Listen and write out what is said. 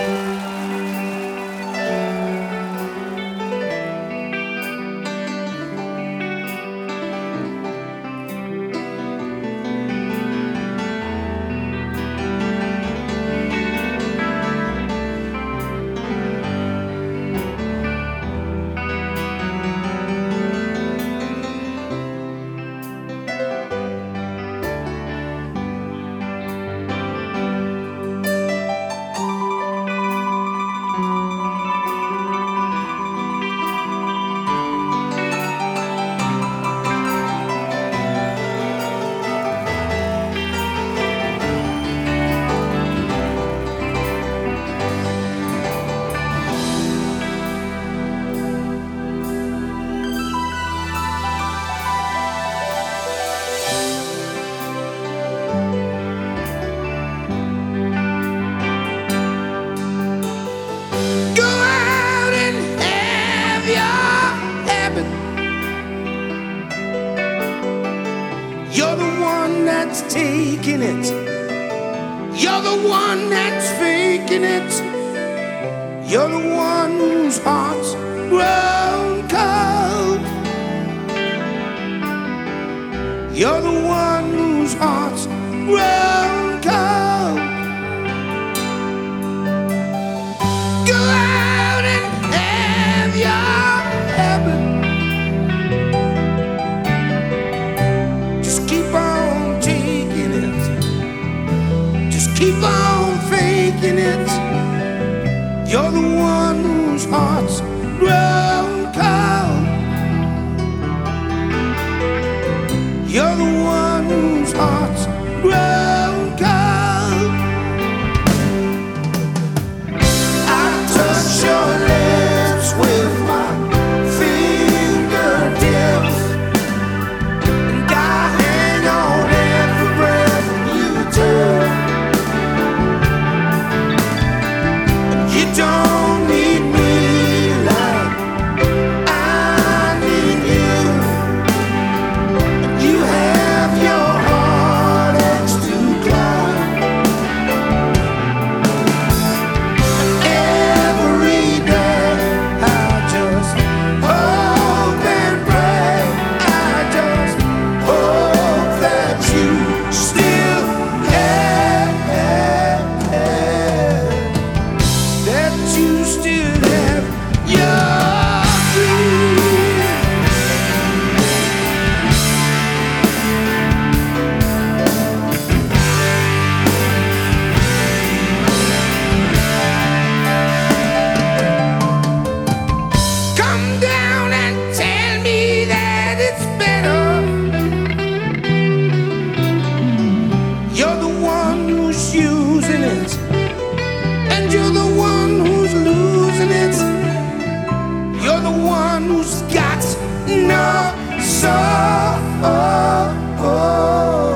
Go out and have your habit. You're the one that's taking it. You're the one that's faking it. You're the one whose heart's grown cold. You're the one whose heart's grown cold. Go out and have your habit. Just keep on taking it. Just keep on faking it. You're the one whose heart's grown cold. You're the one whose heart's grown cold. I touch your lips with my fingertips, and I hang on every breath you take. And you don't need me like I need you. You have your heartaches to climb. Every day I just hope and pray. I just hope that you still have, that you still have your dream. Come down and tell me that it's better. You're the one who's using it, and you're the one who's losing it. You're the one who's got no soul.